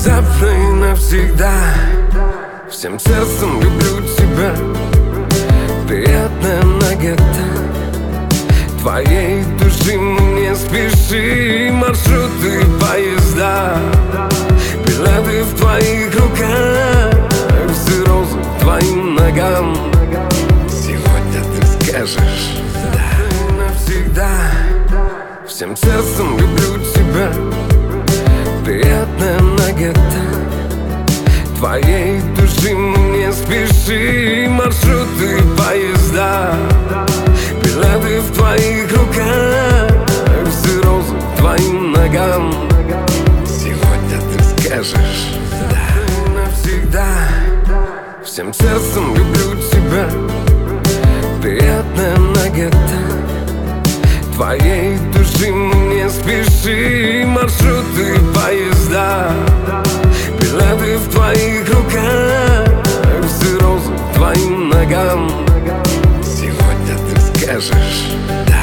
Внезапно и навсегда всем сердцем люблю тебя. Приятная нагота твоей души, мы не спеши. Маршруты и поезда, билеты в твоих руках, все розы к твоим ногам. Сегодня ты скажешь да. И навсегда всем сердцем люблю тебя. Приятная нагота твоей души, мы не спеши. Маршруты и поезда, билеты в твоих руках, все розы к твоим ногам. Сегодня ты скажешь да. И навсегда всем сердцем люблю тебя. Приятная нагота твоей души, мы не спеши. Маршруты и поезда, билеты в твоих руках, все розы к твоим ногам. Сегодня ты скажешь да.